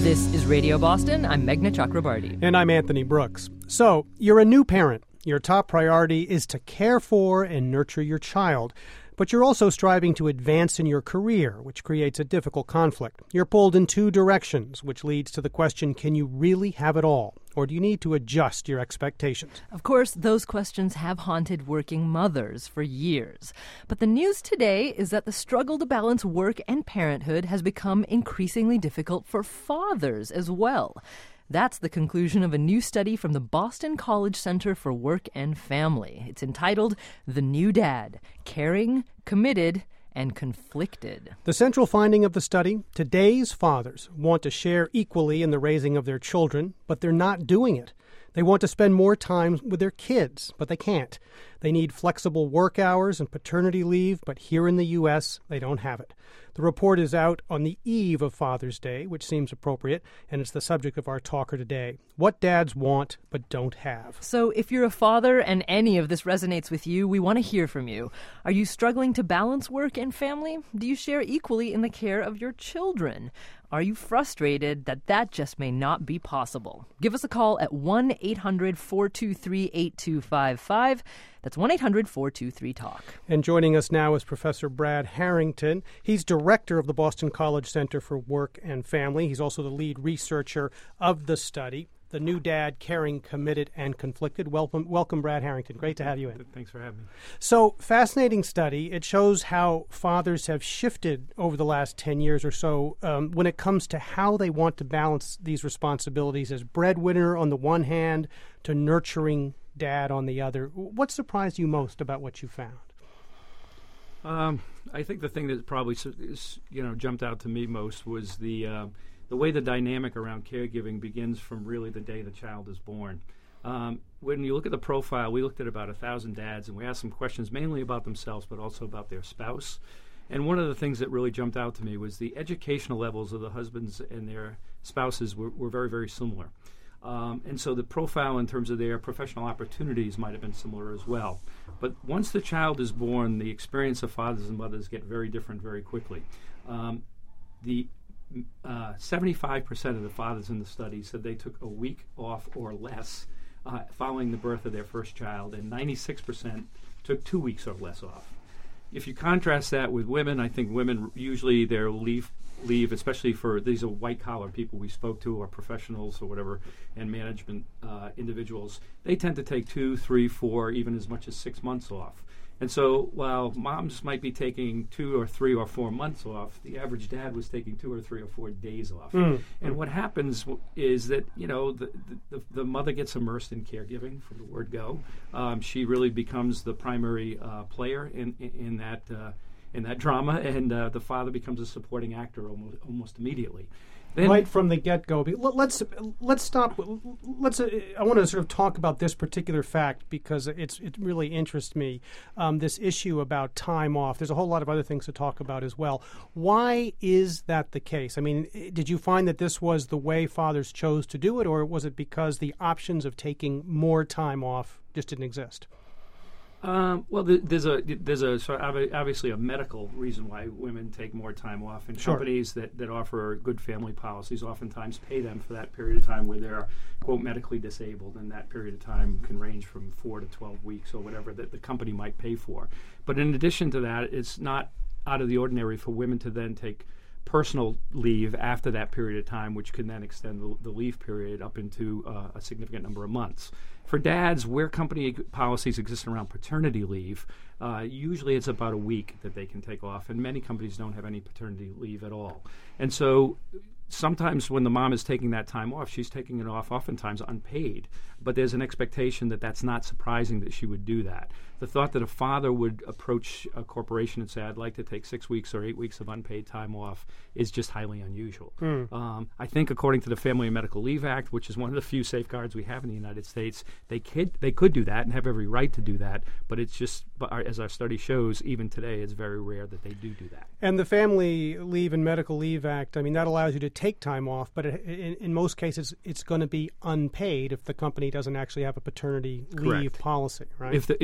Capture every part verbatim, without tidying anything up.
This is Radio Boston. I'm Meghna Chakrabarty. And I'm Anthony Brooks. So, you're a new parent. Your top priority is to care for and nurture your child. But you're also striving to advance in your career, which creates a difficult conflict. You're pulled in two directions, which leads to the question, can you really have it all? Or do you need to adjust your expectations? Of course, those questions have haunted working mothers for years. But the news today is that the struggle to balance work and parenthood has become increasingly difficult for fathers as well. That's the conclusion of a new study from the Boston College Center for Work and Family. It's entitled The New Dad: Caring, Committed, and Conflicted. The central finding of the study: today's fathers want to share equally in the raising of their children, but they're not doing it. They want to spend more time with their kids, but they can't. They need flexible work hours and paternity leave, but here in the U S, they don't have it. The report is out on the eve of Father's Day, which seems appropriate, and it's the subject of our talker today: what dads want but don't have. So if you're a father and any of this resonates with you, we want to hear from you. Are you struggling to balance work and family? Do you share equally in the care of your children? Are you frustrated that that just may not be possible? Give us a call at one eight hundred four two three eight two five five. That's one eight hundred four two three talk. And joining us now is Professor Brad Harrington. He's director of the Boston College Center for Work and Family. He's also the lead researcher of the study, The New Dad: Caring, Committed, and Conflicted. Welcome, welcome, Brad Harrington. Great to have you in. Thanks for having me. So, fascinating study. It shows how fathers have shifted over the last ten years or so um, when it comes to how they want to balance these responsibilities as breadwinner on the one hand to nurturing dad on the other. What surprised you most about what you found? Um, I think the thing that probably is, you know jumped out to me most was the uh, the way the dynamic around caregiving begins from really the day the child is born. Um, when you look at the profile, we looked at about a thousand dads, and we asked them questions mainly about themselves, but also about their spouse. And one of the things that really jumped out to me was the educational levels of the husbands and their spouses were, were very, very similar. Um, and so the profile in terms of their professional opportunities might have been similar as well. But once the child is born, the experience of fathers and mothers get very different very quickly. Um, the uh, seventy-five percent of the fathers in the study said they took a week off or less uh, following the birth of their first child, and ninety-six percent took two weeks or less off. If you contrast that with women, I think women usually their leave leave, especially for these are white-collar people we spoke to, or professionals or whatever, and management uh, individuals, they tend to take two, three, four, even as much as six months off. And so while moms might be taking two or three or four months off, the average dad was taking two or three or four days off. Mm. And what happens w- is that, you know, the, the, the mother gets immersed in caregiving from the word go. Um, she really becomes the primary uh, player in, in, in that uh, in that drama, and uh, the father becomes a supporting actor almost, almost immediately. Then, right from the get-go. Let's let's stop. Let's. Uh, I want to sort of talk about this particular fact because it's it really interests me. Um, this issue about time off. There's a whole lot of other things to talk about as well. Why is that the case? I mean, did you find that this was the way fathers chose to do it, or was it because the options of taking more time off just didn't exist? Um, well, th- there's a there's a so ob- obviously a medical reason why women take more time off, and sure. companies that, that offer good family policies oftentimes pay them for that period of time where they're, quote, medically disabled, and that period of time can range from four to twelve weeks or whatever that the company might pay for. But in addition to that, it's not out of the ordinary for women to then take personal leave after that period of time, which can then extend the, the leave period up into uh, a significant number of months. For dads, where company policies exist around paternity leave, uh, usually it's about a week that they can take off, and many companies don't have any paternity leave at all. And so sometimes when the mom is taking that time off, she's taking it off oftentimes unpaid, but there's an expectation that that's not surprising that she would do that. The thought that a father would approach a corporation and say, I'd like to take six weeks or eight weeks of unpaid time off is just highly unusual. Mm. Um, I think according to the Family and Medical Leave Act, which is one of the few safeguards we have in the United States, they could, they could do that and have every right to do that, but it's just, but our, as our study shows, even today, it's very rare that they do do that. And the Family Leave and Medical Leave Act, I mean, that allows you to take time off, but it, in, in most cases, it's going to be unpaid if the company doesn't actually have a paternity leave Correct. policy, right? If the if the company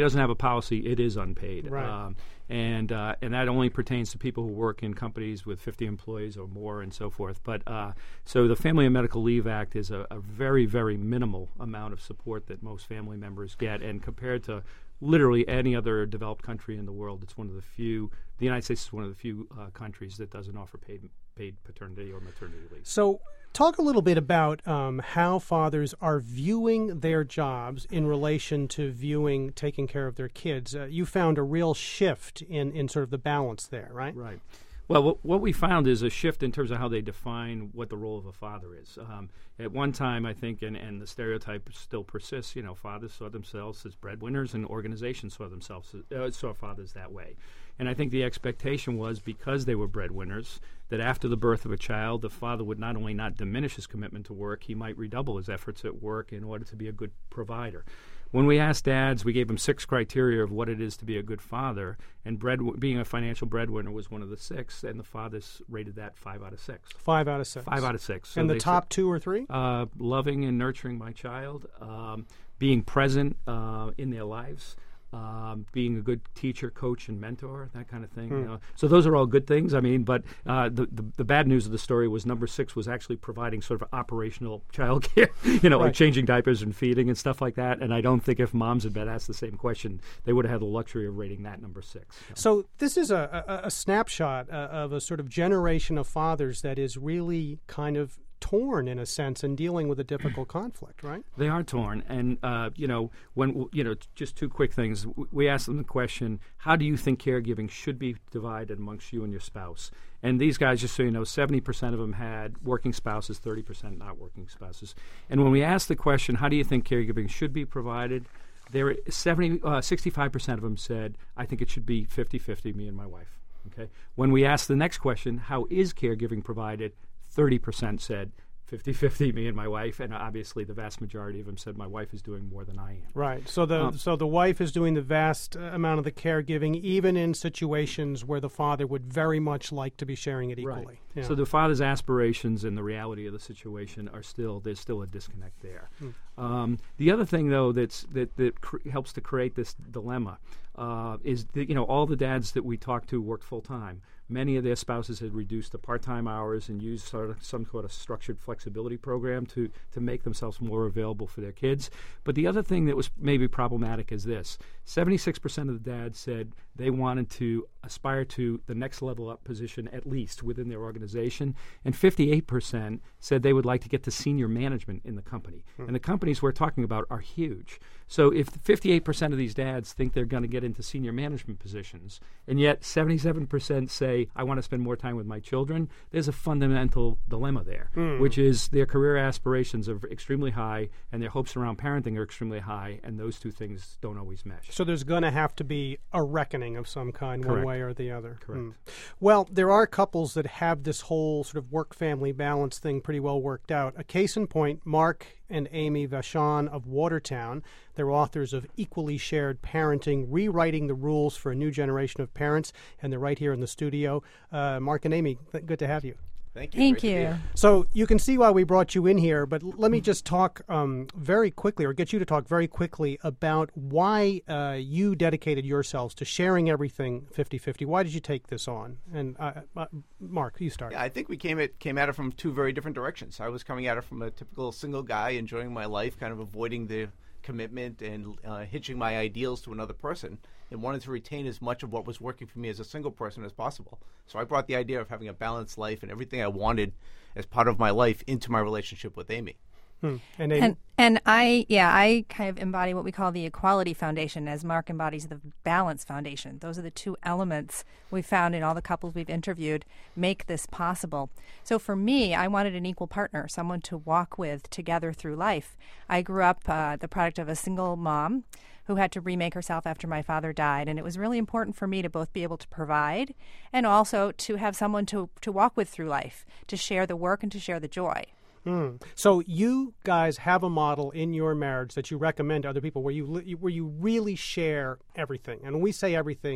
doesn't have a policy, it is unpaid. Right. Um, and uh, and that only pertains to people who work in companies with fifty employees or more and so forth. But uh, so the Family and Medical Leave Act is a, a very, very minimal amount of support that most family members get. And compared to literally any other developed country in the world, it's one of the few, the United States is one of the few uh, countries that doesn't offer paid paid paternity or maternity leave. So talk a little bit about um, how fathers are viewing their jobs in relation to viewing taking care of their kids. Uh, you found a real shift in, in sort of the balance there, right? Right. Well, what, what we found is a shift in terms of how they define what the role of a father is. Um, at one time, I think, and, and the stereotype still persists, you know, fathers saw themselves as breadwinners and organizations saw themselves, uh, saw fathers that way. And I think the expectation was, because they were breadwinners, that after the birth of a child, the father would not only not diminish his commitment to work, he might redouble his efforts at work in order to be a good provider. When we asked dads, we gave them six criteria of what it is to be a good father, and bread, being a financial breadwinner was one of the six, and the fathers rated that five out of six. Five out of six. Five out of six. So and the they top said, two or three? Uh, loving and nurturing my child, um, being present uh, in their lives, Um, being a good teacher, coach, and mentor, that kind of thing. Hmm. You know. So those are all good things. I mean, but uh, the, the the bad news of the story was number six was actually providing sort of operational child care, you know, Right. like changing diapers and feeding and stuff like that. And I don't think if moms had been asked the same question, they would have had the luxury of rating that number six. So, So this is a, a, a snapshot uh, of a sort of generation of fathers that is really kind of torn in a sense and dealing with a difficult conflict, right? They are torn, and uh, you know, when you know, just two quick things. We asked them the question: how do you think caregiving should be divided amongst you and your spouse? And these guys, just so you know, seventy percent of them had working spouses, thirty percent not working spouses. And when we asked the question, how do you think caregiving should be provided? There, seventy, uh, sixty-five percent of them said, I think it should be fifty-fifty, me and my wife. Okay. When we asked the next question, how is caregiving provided? thirty percent said fifty-fifty, me and my wife, and obviously the vast majority of them said my wife is doing more than I am. Right. So the Um, so the wife is doing the vast uh, amount of the caregiving, even in situations where the father would very much like to be sharing it equally. Right. Yeah. So the father's aspirations and the reality of the situation are still, there's still a disconnect there. Hmm. Um, the other thing, though, that's that that cr- helps to create this dilemma uh, is that, you know, all the dads that we talked to worked full time. Many of their spouses had reduced the part-time hours and used sort of some sort of structured flexibility program to, to make themselves more available for their kids. But the other thing that was maybe problematic is this. seventy-six percent of the dads said they wanted to aspire to the next level up position at least within their organization, and fifty-eight percent said they would like to get to senior management in the company. Hmm. And the companies we're talking about are huge. So if fifty-eight percent of these dads think they're going to get into senior management positions, and yet seventy-seven percent say, I want to spend more time with my children, there's a fundamental dilemma there, mm. which is their career aspirations are extremely high and their hopes around parenting are extremely high, and those two things don't always mesh. So there's going to have to be a reckoning of some kind, Correct. one way or the other. Correct. Mm. Well, there are couples that have this whole sort of work-family balance thing pretty well worked out. A case in point, Mark and Amy Vachon of Watertown. They're authors of Equally Shared Parenting, Rewriting the Rules for a New Generation of Parents, and they're right here in the studio. Uh, Mark and Amy, th- good to have you. Thank you. Thank Great you. So you can see why we brought you in here, but l- let me just talk um, very quickly, or get you to talk very quickly about why uh, you dedicated yourselves to sharing everything fifty-fifty. Why did you take this on? And uh, uh, Mark, you start. Yeah, I think we came at came at it from two very different directions. I was coming at it from a typical single guy, enjoying my life, kind of avoiding the commitment and uh, hitching my ideals to another person, and wanted to retain as much of what was working for me as a single person as possible. So I brought the idea of having a balanced life and everything I wanted as part of my life into my relationship with Amy. Hmm. And, Amy? And and I yeah I kind of embody what we call the Equality Foundation, as Mark embodies the Balance Foundation. Those are the two elements we found in all the couples we've interviewed make this possible. So for me, I wanted an equal partner, someone to walk with together through life. I grew up uh, the product of a single mom who had to remake herself after my father died, and it was really important for me to both be able to provide and also to have someone to to walk with through life, to share the work and to share the joy. Mm. So you guys have a model in your marriage that you recommend to other people where you li- where you really share everything. And when we say everything,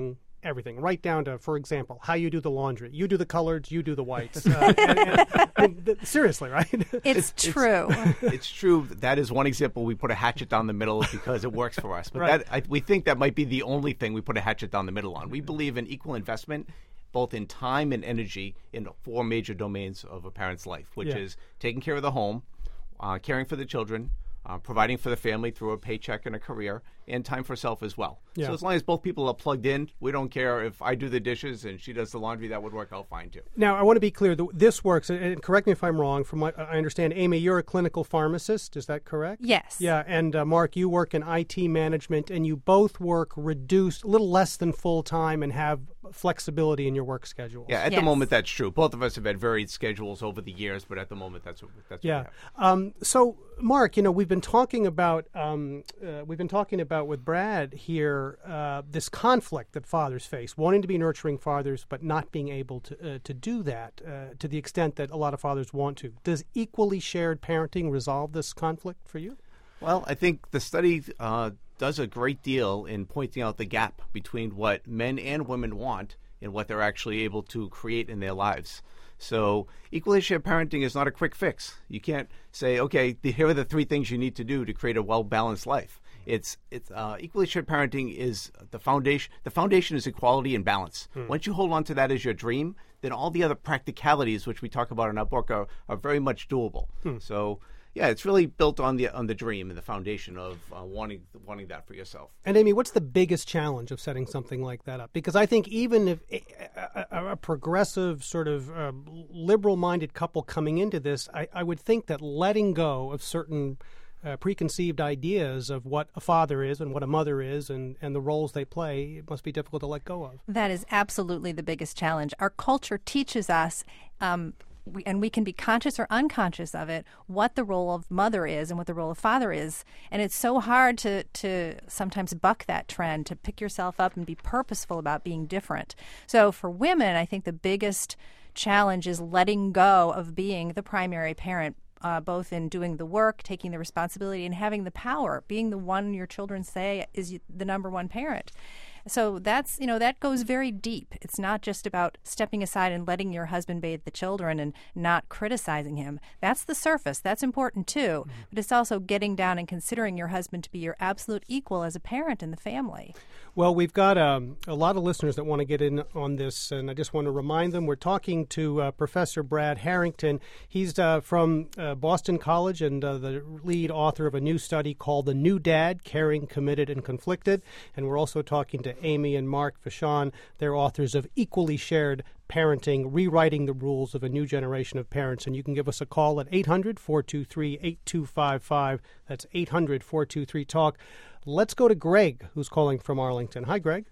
everything, right down to, for example, how you do the laundry. You do the coloreds, you do the whites. Uh, and, and, and, th- seriously, right? It's, it's true. It's, it's true. That is one example we put a hatchet down the middle because it works for us. But Right. that, I, we think that might be the only thing we put a hatchet down the middle on. We believe in equal investment, both in time and energy, in four major domains of a parent's life, which Yeah. is taking care of the home, uh, caring for the children, uh, providing for the family through a paycheck and a career, and time for self as well. Yeah. So as long as both people are plugged in, we don't care if I do the dishes and she does the laundry. That would work out fine too. Now, I want to be clear. th- This works, and- and correct me if I'm wrong. From what I understand, Amy, you're a clinical pharmacist. Is that correct? Yes. Yeah, and uh, Mark, you work in I T management, and you both work reduced, a little less than full time, and have flexibility in your work schedule. Yeah, at Yes. the moment that's true. Both of us have had varied schedules over the years, but at the moment that's what that's Yeah. what we have. Um, so, Mark, you know, we've been talking about um, uh, we've been talking about with Brad here uh, this conflict that fathers face, wanting to be nurturing fathers, but not being able to uh, to do that uh, to the extent that a lot of fathers want to. Does equally shared parenting resolve this conflict for you? Well, I think the study uh, does a great deal in pointing out the gap between what men and women want and what they're actually able to create in their lives. So equally shared parenting is not a quick fix. You can't say, okay, the, here are the three things you need to do to create a well-balanced life. It's it's uh, equally shared parenting is the foundation. The foundation is equality and balance. Hmm. Once you hold on to that as your dream, then all the other practicalities, which we talk about in our book, are, are very much doable. Hmm. So yeah, it's really built on the on the dream and the foundation of uh, wanting wanting that for yourself. And Amy, what's the biggest challenge of setting something like that up? Because I think even if a, a, a progressive, sort of uh, liberal-minded couple coming into this, I, I would think that letting go of certain uh, preconceived ideas of what a father is and what a mother is and, and the roles they play, it must be difficult to let go of. That is absolutely the biggest challenge. Our culture teaches us, um, we, and we can be conscious or unconscious of it, what the role of mother is and what the role of father is. And it's so hard to, to sometimes buck that trend, to pick yourself up and be purposeful about being different. So for women, I think the biggest challenge is letting go of being the primary parent, Uh, both in doing the work, taking the responsibility, and having the power, being the one your children say is the number one parent. So that's, you know, that goes very deep. It's not just about stepping aside and letting your husband bathe the children and not criticizing him. That's the surface. That's important too. Mm-hmm. But it's also getting down and considering your husband to be your absolute equal as a parent in the family. Well, we've got um, a lot of listeners that want to get in on this, and I just want to remind them we're talking to uh, Professor Brad Harrington. He's uh, from uh, Boston College and uh, the lead author of a new study called The New Dad, Caring, Committed, and Conflicted. And we're also talking to Amy and Mark Vachon. They're authors of Equally Shared Parenting, Rewriting the Rules of a New Generation of Parents. And you can give us a call at eight hundred, four two three, eight two five five. That's eight hundred, four two three, TALK. Let's go to Greg, who's calling from Arlington. Hi, Greg.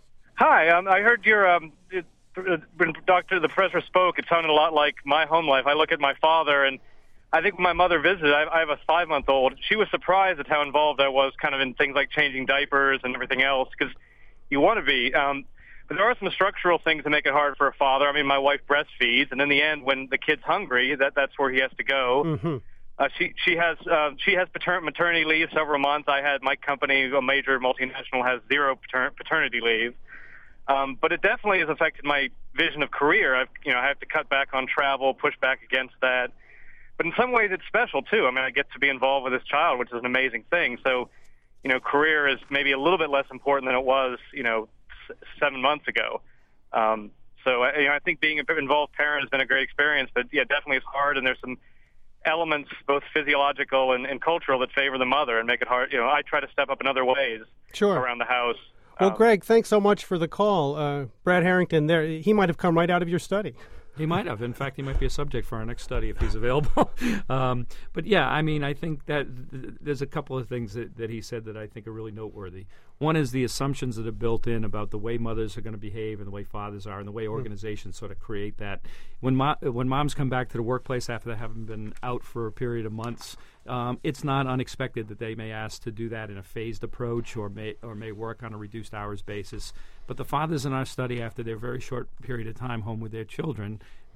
Hi. Um, I heard your um, it, when Doctor the professor spoke, it sounded a lot like my home life. I look at my father, and I think when my mother visited, I, I have a five-month-old. She was surprised at how involved I was kind of in things like changing diapers and everything else, because you want to be. Um, but there are some structural things that make it hard for a father. I mean, my wife breastfeeds, and in the end, when the kid's hungry, that that's where he has to go. Mm-hmm. Uh, she she has uh, she has pater- maternity leave several months. I had my company, a major multinational, has zero pater- paternity leave. Um, but it definitely has affected my vision of career. I've you know I have to cut back on travel, push back against that. But in some ways, it's special too. I mean, I get to be involved with this child, which is an amazing thing. So, you know, career is maybe a little bit less important than it was, you know, s- seven months ago. Um, so, I, you know, I think being an involved parent has been a great experience. But yeah, definitely it's hard, and there's some elements, both physiological and, and cultural, that favor the mother and make it hard. You know, I try to step up in other ways Sure. around the house. Well, Um, Greg, thanks so much for the call. Uh, Brad Harrington, there, he might have come right out of your study. He might have. In fact, he might be a subject for our next study if he's available. um, but yeah, I mean, I think that th- there's a couple of things that, that he said that I think are really noteworthy. One is the assumptions that are built in about the way mothers are going to behave and the way fathers are and the way organizations sort of create that. When mo- when moms come back to the workplace after having been out for a period of months, um, it's not unexpected that they may ask to do that in a phased approach or may or may work on a reduced hours basis. But the fathers in our study, after their very short period of time home with their children,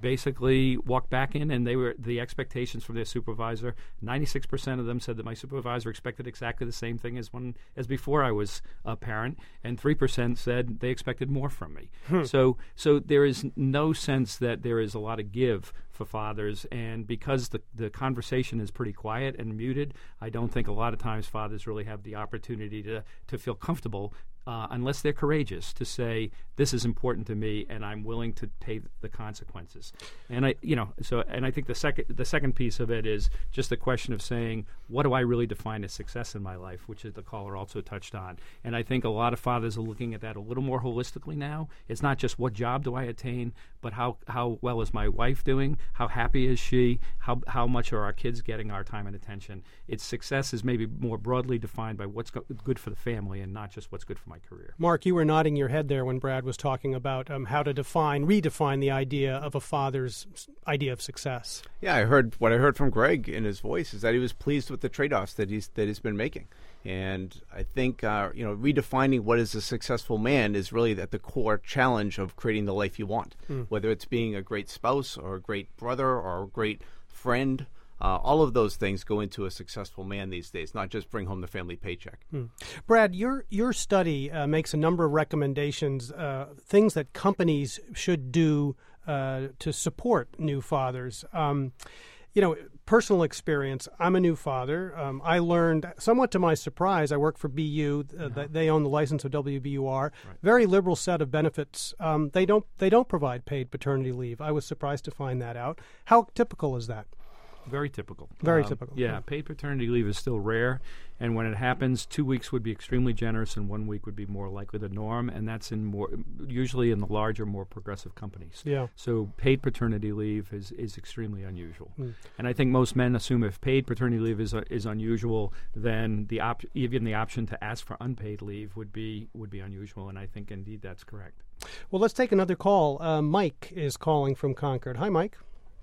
basically walked back in, and they were the expectations from their supervisor. ninety-six percent of them said that my supervisor expected exactly the same thing as when as before I was a parent, and three percent said they expected more from me. Hmm. So, so there is no sense that there is a lot of give for fathers, and because the the conversation is pretty quiet and muted, I don't think a lot of times fathers really have the opportunity to to feel comfortable. Uh, unless they're courageous to say, this is important to me and I'm willing to pay the consequences. And I, you know, so, and I think the second, the second piece of it is just the question of saying, what do I really define as success in my life, which is the caller also touched on. And I think a lot of fathers are looking at that a little more holistically now. It's not just what job do I attain, but how, how well is my wife doing? How happy is she? How, how much are our kids getting our time and attention? Its success is maybe more broadly defined by what's go- good for the family and not just what's good for my career. Mark, you were nodding your head there when Brad was talking about um, how to define, redefine the idea of a father's idea of success. Yeah, I heard what I heard from Greg in his voice is that he was pleased with the trade-offs that he's that he's been making. And I think uh, you know, redefining what is a successful man is really at the core challenge of creating the life you want, mm. whether it's being a great spouse or a great brother or a great friend. Uh, all of those things go into a successful man these days, not just bring home the family paycheck. Hmm. Brad, your your study uh, makes a number of recommendations, uh, things that companies should do uh, to support new fathers. Um, you know, personal experience, I'm a new father. Um, I learned, somewhat to my surprise, I work for B U. Uh, yeah. They own the license of W B U R. Right. Very liberal set of benefits. Um, they don't they don't provide paid paternity leave. I was surprised to find that out. How typical is that? Very typical. Very um, typical. Yeah, paid paternity leave is still rare, and when it happens, two weeks would be extremely generous, and one week would be more likely the norm, and that's in more usually in the larger, more progressive companies. Yeah. So paid paternity leave is, is extremely unusual, mm. and I think most men assume if paid paternity leave is uh, is unusual, then the op- even the option to ask for unpaid leave would be would be unusual, and I think indeed that's correct. Well, let's take another call. Uh, Mike is calling from Concord. Hi, Mike.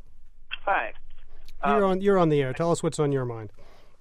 Hi. You're um, on. You're on the air. Tell us what's on your mind.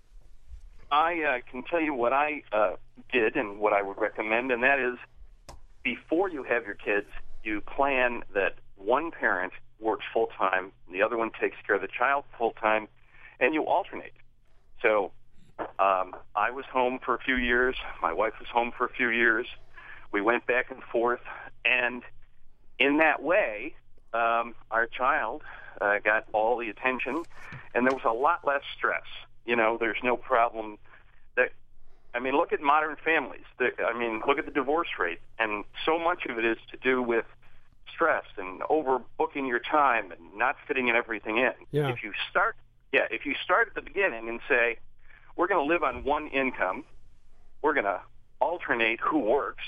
I uh, can tell you what I uh, did and what I would recommend, and that is before you have your kids, you plan that one parent works full-time, the other one takes care of the child full-time, and you alternate. So um, I was home for a few years. My wife was home for a few years. We went back and forth, and in that way, um, our child uh, got all the attention, and there was a lot less stress. You know, there's no problem that, I mean, look at modern families. The, I mean, look at the divorce rate, and so much of it is to do with stress and overbooking your time and not fitting in everything in. Yeah. If you start, yeah, if you start at the beginning and say, we're going to live on one income, we're going to alternate who works,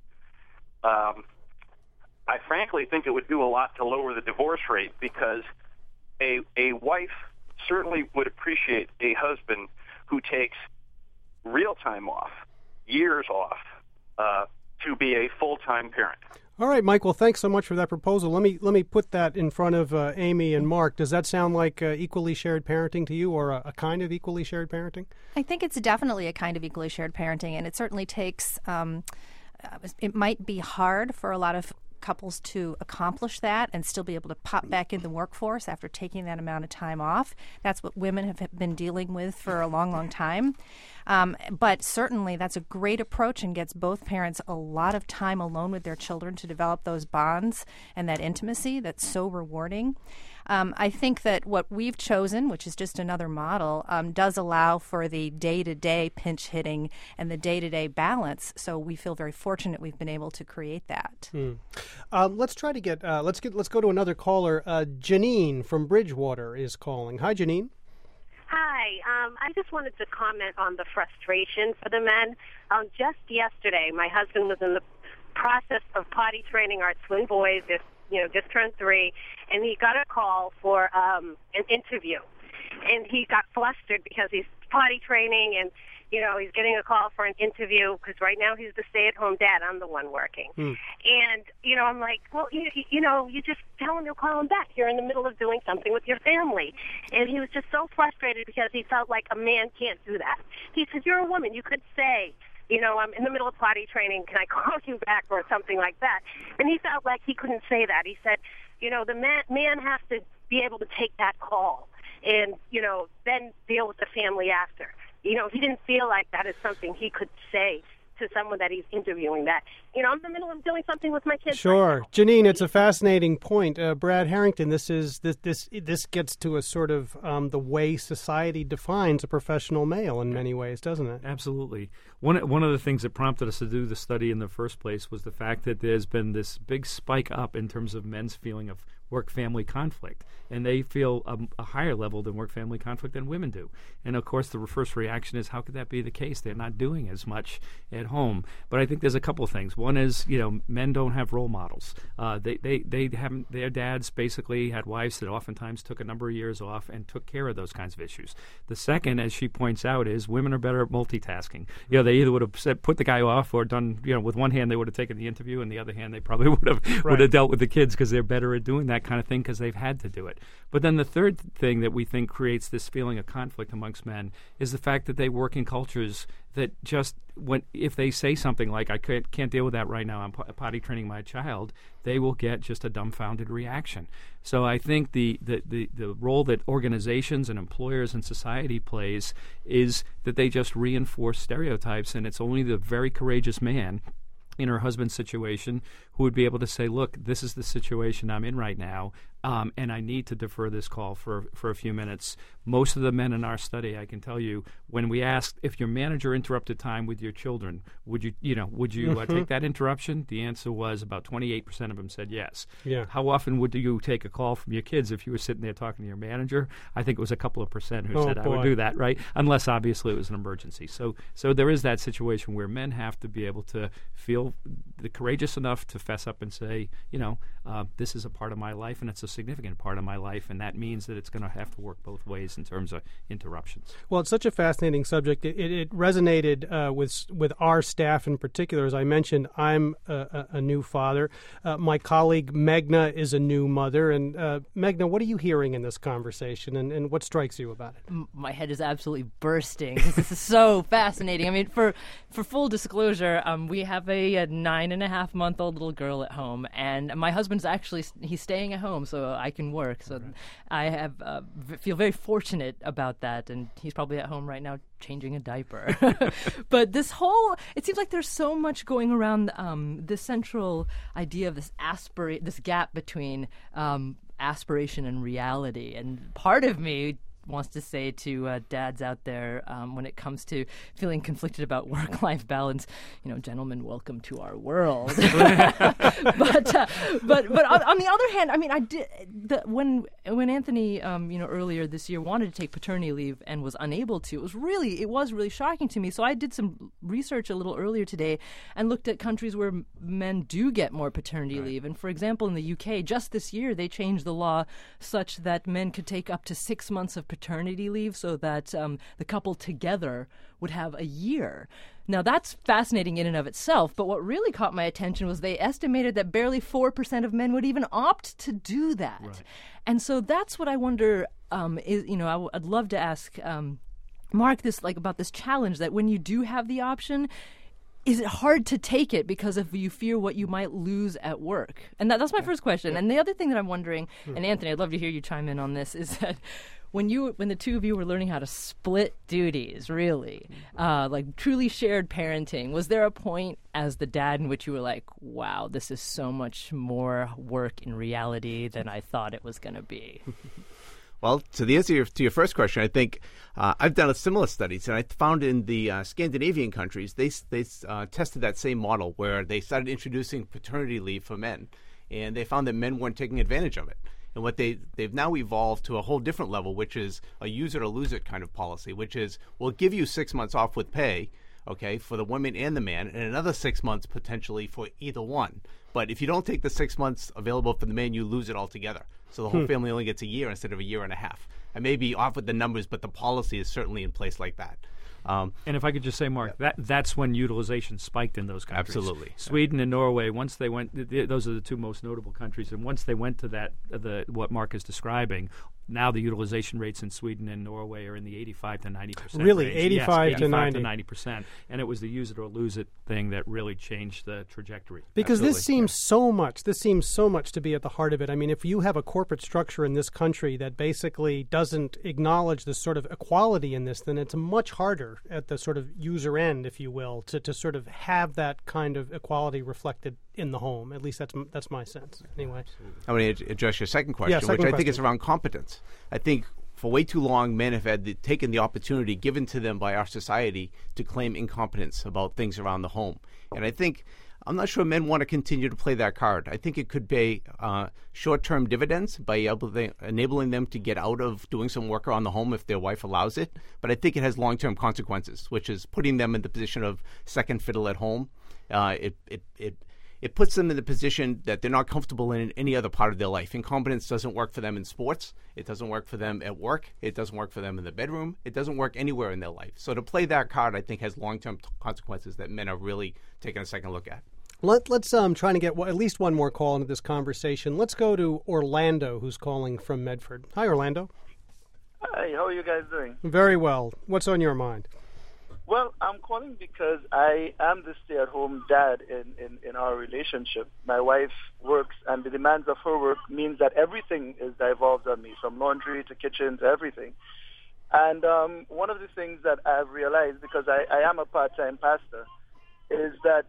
um, I frankly think it would do a lot to lower the divorce rate, because a a wife certainly would appreciate a husband who takes real time off, years off, uh, to be a full-time parent. All right, Mike. Well, thanks so much for that proposal. Let me let me put that in front of uh, Amy and Mark. Does that sound like uh, equally shared parenting to you, or a, a kind of equally shared parenting? I think it's definitely a kind of equally shared parenting, and it certainly takes. Um, it might be hard for a lot of couples to accomplish that and still be able to pop back in the workforce after taking that amount of time off. That's what women have been dealing with for a long, long time. Um, but certainly that's a great approach and gets both parents a lot of time alone with their children to develop those bonds and that intimacy that's so rewarding. Um, I think that what we've chosen, which is just another model, um, does allow for the day-to-day pinch hitting and the day-to-day balance. So we feel very fortunate we've been able to create that. Hmm. Um, let's try to get uh, let's get let's go to another caller. Uh, Janine from Bridgewater is calling. Hi, Janine. Hi. Um, I just wanted to comment on the frustration for the men. Um, just yesterday, my husband was in the process of potty training our twin boys. They're, you know, just turned three, and he got a call for um, an interview. And he got flustered because he's potty training, and, you know, he's getting a call for an interview because right now he's the stay-at-home dad. I'm the one working. Mm. And, you know, I'm like, well, you, you know, you just tell him you'll call him back. You're in the middle of doing something with your family. And he was just so frustrated because he felt like a man can't do that. He said, you're a woman. You could say, you know, I'm in the middle of potty training. Can I call you back or something like that? And he felt like he couldn't say that. He said, you know, the man, man has to be able to take that call and, you know, then deal with the family after. You know, he didn't feel like that is something he could say to someone that he's interviewing, that, you know, I'm in the middle of doing something with my kids. Sure. Right Janine, it's a fascinating point. Uh, Brad Harrington, this is this this this gets to a sort of um, the way society defines a professional male in many ways, doesn't it? Absolutely. One one of the things that prompted us to do the study in the first place was the fact that there's been this big spike up in terms of men's feeling of work-family conflict, and they feel a, a higher level than work-family conflict than women do. And of course, the first reaction is, how could that be the case? They're not doing as much at home. But I think there's a couple of things. One is, you know, men don't have role models. Uh, they they they haven't. Their dads basically had wives that oftentimes took a number of years off and took care of those kinds of issues. The second, as she points out, is women are better at multitasking. You know, they either would have said, put the guy off, or done, you know, with one hand they would have taken the interview, and the other hand they probably would have Right. would have dealt with the kids, because they're better at doing that kind of thing because they've had to do it. But then the third thing that we think creates this feeling of conflict amongst men is the fact that they work in cultures that just, when if they say something like, I can't, can't deal with that right now, I'm potty training my child, they will get just a dumbfounded reaction. So I think the, the, the, the role that organizations and employers and society plays is that they just reinforce stereotypes, and it's only the very courageous man in her husband's situation who would be able to say, look, this is the situation I'm in right now, um, and I need to defer this call for, for a few minutes. Most of the men in our study, I can tell you, when we asked if your manager interrupted time with your children, would you, you know, would you uh, take that interruption? The answer was about twenty-eight percent of them said yes. Yeah. How often would you take a call from your kids if you were sitting there talking to your manager? I think it was a couple of percent who Oh, said I boy. would do that, right? Unless obviously it was an emergency. So, so there is that situation where men have to be able to feel the courageous enough to fess up and say, you know, uh, this is a part of my life, and it's a significant part of my life, and that means that it's going to have to work both ways in terms of interruptions. Well, it's such a fascinating subject. It, it, it resonated uh, with with our staff in particular. As I mentioned, I'm a, a, a new father. Uh, my colleague Meghna is a new mother. And uh, Meghna, what are you hearing in this conversation, and, and what strikes you about it? M- My head is absolutely bursting because this is so fascinating. I mean, for for full disclosure, um, we have a, a nine and a half month old little girl at home, and my husband's actually he's staying at home so I can work. So right. I have uh, v- feel very fortunate about that, and he's probably at home right now changing a diaper. But this whole, it seems like there's so much going around um, the central idea of this aspirate, this gap between um, aspiration and reality, and part of me wants to say to uh, dads out there, um, when it comes to feeling conflicted about work-life balance, you know, gentlemen, welcome to our world. but uh, but but on, on the other hand, I mean, I did the, when when Anthony, um, you know, earlier this year wanted to take paternity leave and was unable to. It was really it was really shocking to me. So I did some research a little earlier today and looked at countries where m- men do get more paternity right. leave. And for example, in the U K, just this year, they changed the law such that men could take up to six months of paternity leave, so that um, the couple together would have a year. Now, that's fascinating in and of itself, but what really caught my attention was they estimated that barely four percent of men would even opt to do that. Right. And so that's what I wonder, um, is, you know, I w- I'd love to ask um, Mark this, like, about this challenge that when you do have the option, is it hard to take it because if you fear what you might lose at work? And that, that's my first question. And the other thing that I'm wondering, and Anthony, I'd love to hear you chime in on this, is that when you, when the two of you were learning how to split duties, really, uh, like truly shared parenting, was there a point as the dad in which you were like, wow, this is so much more work in reality than I thought it was going to be? Well, to the answer to your, to your first question, I think uh, I've done a similar studies, and I found in the uh, Scandinavian countries, they they uh, tested that same model where they started introducing paternity leave for men, and they found that men weren't taking advantage of it. And what they, they've now evolved to a whole different level, which is a use it or lose it kind of policy, which is we'll give you six months off with pay, okay, for the woman and the man, and another six months potentially for either one. But if you don't take the six months available for the man, you lose it altogether. So the whole hmm. family only gets a year instead of a year and a half. I may be off with the numbers, but the policy is certainly in place like that. Um, and if I could just say, Mark, yeah. that that's when utilization spiked in those countries. Absolutely. Sweden and Norway, once they went, th- th- those are the two most notable countries, and once they went to that, uh, the what Mark is describing, now the utilization rates in Sweden and Norway are in the eighty-five to ninety percent Really, range. eighty-five yes, to ninety. to ninety percent. And it was the use it or lose it thing that really changed the trajectory. Because Absolutely. this seems so much, this seems so much to be at the heart of it. I mean, if you have a corporate structure in this country that basically doesn't acknowledge this sort of equality in this, then it's much harder at the sort of user end, if you will, to, to sort of have that kind of equality reflected in the home. At least that's that's my sense. Anyway. I want to address your second question, Yeah, second which I question. think is around competence. I think for way too long, men have had the, taken the opportunity given to them by our society to claim incompetence about things around the home. And I think, I'm not sure men want to continue to play that card. I think it could pay uh, short-term dividends by able to, enabling them to get out of doing some work around the home if their wife allows it. But I think it has long-term consequences, which is putting them in the position of second fiddle at home. Uh, it, it, it It puts them in the position that they're not comfortable in any other part of their life. Incompetence doesn't work for them in sports. It doesn't work for them at work. It doesn't work for them in the bedroom. It doesn't work anywhere in their life. So to play that card, I think, has long-term t- consequences that men are really taking a second look at. Let, let's um, try to get w- at least one more call into this conversation. Let's go to Orlando, who's calling from Medford. Hi, Orlando. Hi, how are you guys doing? Very well. What's on your mind? Well, I'm calling because I am the stay-at-home dad in, in, in our relationship. My wife works, and the demands of her work means that everything is devolved on me, from laundry to kitchen to everything. And um, one of the things that I've realized, because I, I am a part-time pastor, is that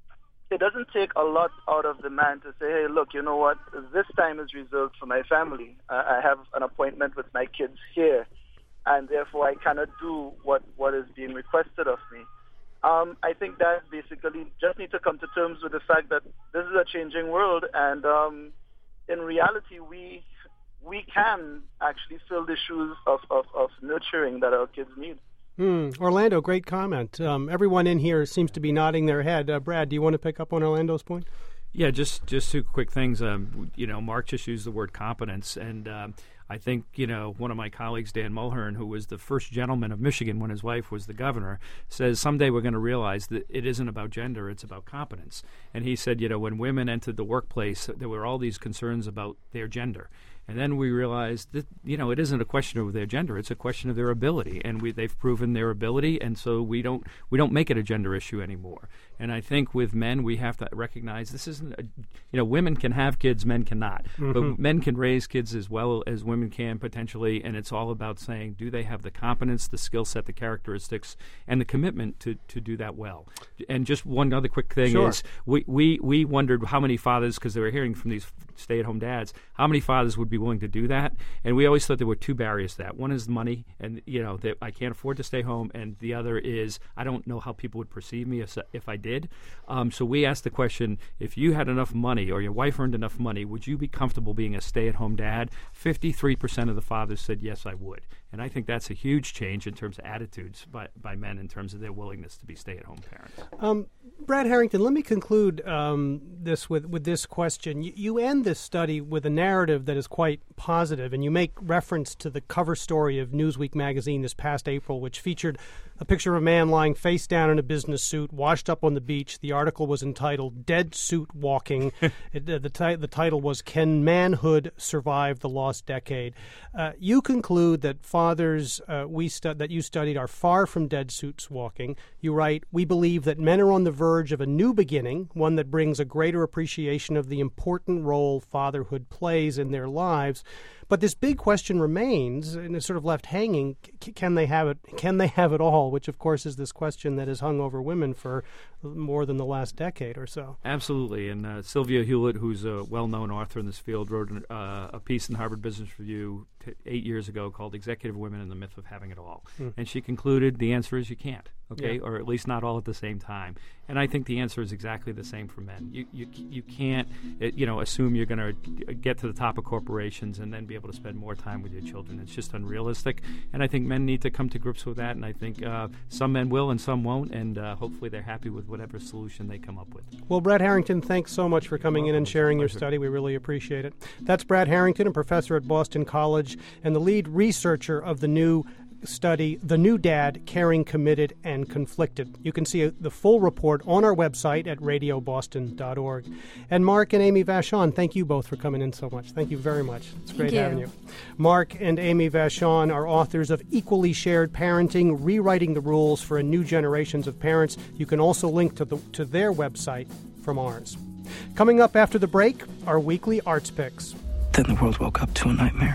it doesn't take a lot out of the man to say, hey, look, you know what, this time is reserved for my family. Uh, I have an appointment with my kids here, and therefore I cannot do what, what is being requested of me. Um, I think that basically just need to come to terms with the fact that this is a changing world, and um, in reality, we we can actually fill the shoes of, of, of nurturing that our kids need. Hmm. Orlando, great comment. Um, everyone in here seems to be nodding their head. Uh, Brad, do you want to pick up on Orlando's point? Yeah, just just two quick things. Um, you know, Mark just used the word competence, and um, I think, you know, one of my colleagues, Dan Mulhern, who was the first gentleman of Michigan when his wife was the governor, says someday we're going to realize that it isn't about gender, it's about competence. And he said, you know, when women entered the workplace, there were all these concerns about their gender. And then we realized that, you know, it isn't a question of their gender; it's a question of their ability, and we, they've proven their ability, and so we don't we don't make it a gender issue anymore. And I think with men, we have to recognize this isn't, a, you know, women can have kids, men cannot, mm-hmm. but men can raise kids as well as women can potentially, and it's all about saying, do they have the competence, the skill set, the characteristics, and the commitment to, to do that well. And just one other quick thing sure. is, we, we, we wondered how many fathers, because they were hearing from these stay-at-home dads, how many fathers would be willing to do that? And we always thought there were two barriers to that. One is money, and, you know, that I can't afford to stay home, and the other is I don't know how people would perceive me if, if I did. Um, so we asked the question, if you had enough money or your wife earned enough money, would you be comfortable being a stay-at-home dad? fifty-three percent of the fathers said, yes, I would. And I think that's a huge change in terms of attitudes by, by men in terms of their willingness to be stay-at-home parents. Um, Brad Harrington, let me conclude um, this with, with this question. You, you end this study with a narrative that is quite positive, and you make reference to the cover story of Newsweek magazine this past April, which featured a picture of a man lying face down in a business suit, washed up on the beach. The article was entitled "Dead Suit Walking." it, uh, the, ti- the title was "Can Manhood Survive the Lost Decade?" Uh, you conclude that fathers uh, we stu- that you studied are far from dead suits walking. You write, "We believe that men are on the verge of a new beginning, one that brings a greater appreciation of the important role fatherhood plays in their lives. But this big question remains, and it's sort of left hanging: c- can they have it? Can they have it all? Which, of course, is this question that has hung over women for more than the last decade or so. Absolutely. And uh, Sylvia Hewlett, who's a well-known author in this field, wrote an, uh, a piece in Harvard Business Review t- eight years ago called "Executive Women and the Myth of Having It All." Mm. And she concluded the answer is you can't. Okay, yeah. Or at least not all at the same time. And I think the answer is exactly the same for men. You you you can't it, you know assume you're going to get to the top of corporations and then be able to spend more time with your children. It's just unrealistic. And I think men need to come to grips with that. And I think uh, some men will and some won't. And uh, hopefully they're happy with whatever solution they come up with. Well, Brad Harrington, thanks so much for coming in and sharing your study. We really appreciate it. That's Brad Harrington, a professor at Boston College and the lead researcher of the new study, The New Dad, Caring, Committed, and Conflicted. You can see the full report on our website at radio boston dot org. And Mark and Amy Vachon, thank you both for coming in so much. Thank you very much. It's great Thank you. having you. Mark and Amy Vachon are authors of Equally Shared Parenting, Rewriting the Rules for a New Generations of Parents. You can also link to, the, to their website from ours. Coming up after the break, our weekly arts picks. Then the world woke up to a nightmare.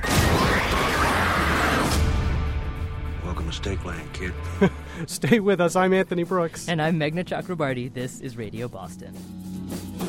Welcome to Steak Land, kid. Stay with us. I'm Anthony Brooks. And I'm Meghna Chakrabarty. This is Radio Boston.